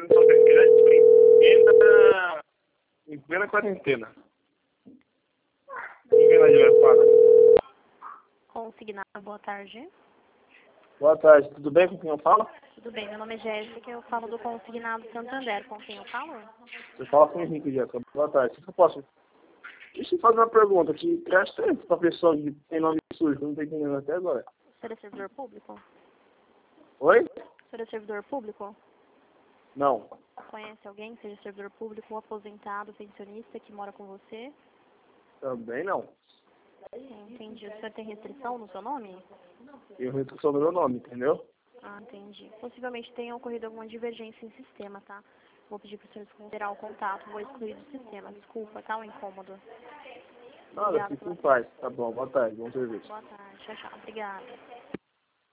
fazendo sobre crédito em plena quarentena. Ninguém lá de fala. Consignado, boa tarde. Boa tarde, tudo bem com quem eu falo? Tudo bem, meu nome é Jéssica, eu falo do Consignado Santander. Com quem eu falo? Você fala com o Henrique, Jéssica. Boa tarde. Se eu posso... Deixa eu fazer uma pergunta. Que crédito é esse pra pessoa que tem nome sujo? Não tô entendendo até agora. O senhor é servidor público? Oi? O senhor é servidor público? Não. Conhece alguém que seja servidor público, ou aposentado, pensionista, que mora com você? Também não. Entendi. O senhor tem restrição no seu nome? Eu reto sobre o meu nome, entendeu? Ah, entendi. Possivelmente tenha ocorrido alguma divergência em sistema, tá? Vou pedir para o senhor considerar o contato, vou excluir do sistema. Desculpa, tá? O incômodo. Nada, Obrigada fique pela em paz. Tá bom, boa tarde, bom serviço. Boa tarde. Tchau, tchau. Obrigada.